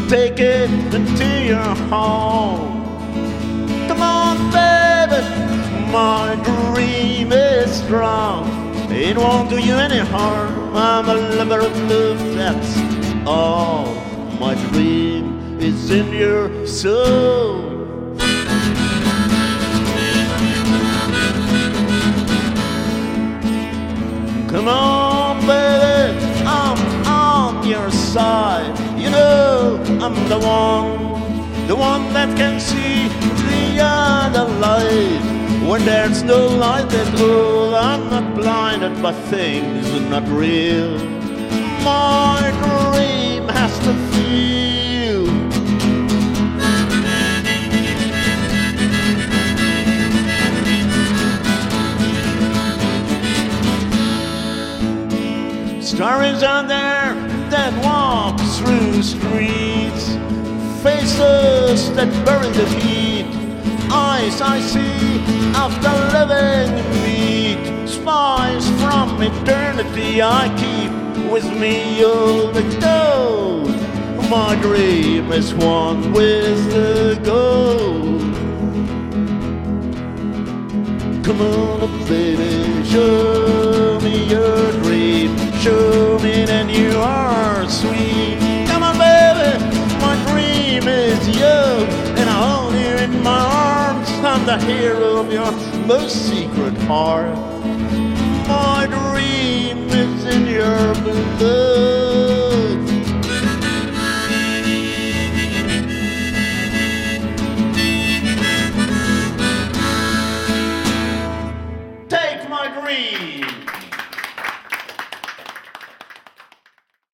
take it into your home. Come on, baby, my dream is strong. It won't do you any harm. I'm a lover of love, that's all. My dream is in your soul. Come on, baby, I'm on your side. You know I'm the one that can see the other light. When there's no light at all, I'm not blinded by things not real. My dream has to feel. Stories out there that walk through streets, faces that burn the heat, eyes I see after living meet, spies from eternity I keep with me all the gold. My dream is one with the gold. Come on, baby, show me your dream. Show me that you are sweet. Come on, baby, my dream is you, and I hold you in my arms. I'm the hero of your most secret heart. My dream is in your blood.